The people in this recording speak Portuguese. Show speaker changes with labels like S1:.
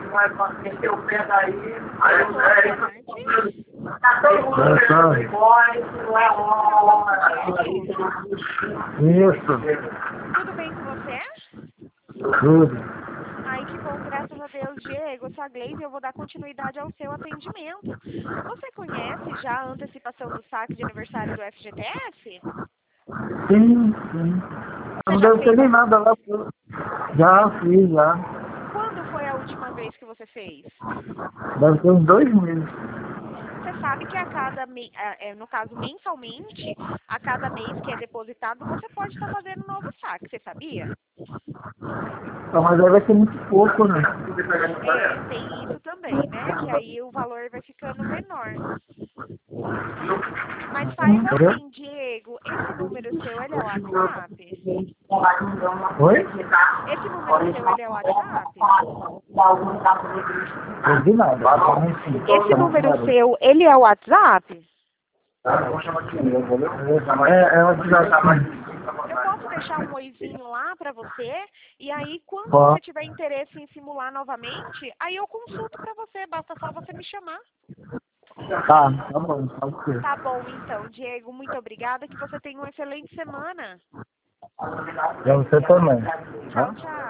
S1: vai meter o pé daí. Tá todo mundo embora, isso é hora.
S2: Isso,
S3: Tudo bem com você?
S2: tudo.
S3: Ai, que bom, graças a Deus, Diego. Eu sou a Gleice e eu vou dar continuidade ao seu atendimento. Você conhece já a antecipação do saque de aniversário do FGTS?
S2: Sim, sim.
S3: Você
S2: Não
S3: já
S2: deve ter
S3: fez?
S2: nem nada lá. Já fiz, já.
S3: Quando foi a última vez que você fez?
S2: Deve ter uns 2 meses.
S3: Você sabe que no caso, mensalmente, a cada mês que é depositado, você pode estar fazendo um novo saque, você sabia?
S2: Então, mas aí vai ser muito pouco, né?
S3: É, tem isso também, né? Que aí o valor vai ficando menor. Mas faz
S2: Entendeu?
S3: assim, Diego, esse número seu, ele é o WhatsApp?
S2: Oi?
S3: Esse número seu, ele é o WhatsApp?
S2: Não vi nada.
S3: Esse número seu, ele é o WhatsApp?
S2: É o WhatsApp.
S3: Eu posso deixar um oizinho lá pra você, e aí quando
S2: Ó,
S3: você tiver interesse em simular novamente, aí eu consulto pra você, basta só você me chamar.
S2: tá bom, pode ser.
S3: Tá bom, então, Diego, muito obrigada, que você tenha uma excelente semana.
S2: Pra você também.
S3: Tchau,
S2: Tá?
S3: tchau.